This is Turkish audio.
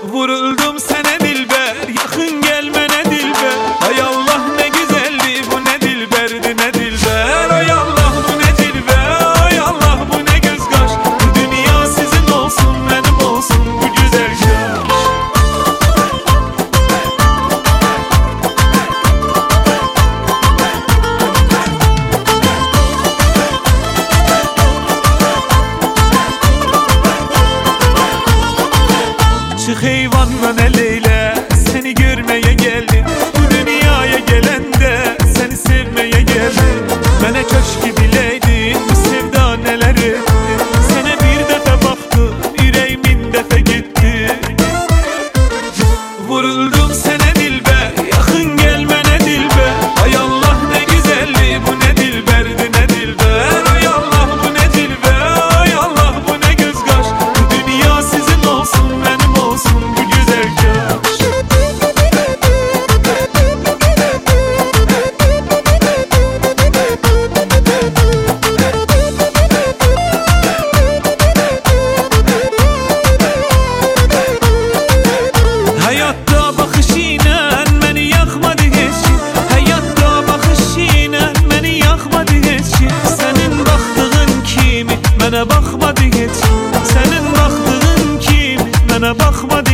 Vuruldum sene dilber, yakın gelmene dilber. Ay Allah ne güzeldi bu, ne dilberdi ne dilber. Ay Allah bu ne dilber, ay Allah bu ne göz kaş. Bu dünya sizin olsun, benim olsun bu güzel yaş. Çık eyvanla eleyle, seni görmeye geldim. Bu dünyaya gelen de seni sevmeye geldim. Bana köşk bileydin, bu sevda neler etti. Sana bir defa baktım, yüreğimin defa gitti. Vuruldum sana dilber, yakın gelmene dilber. Ay Allah ne güzeldi bu, ne dilberdi ne dilber. Ay Allah bu ne dilber, ay Allah bu ne göz kaş. Bu dünya sizin olsun, benim olsun bu güzel yaş. Hayatta bakışıyla beni yakmadı hiç. Hayatta bakışıyla beni yakmadı hiç. Senin baktığın kimi bana bakmadı hiç. Senin baktığın kimi bana bakmadı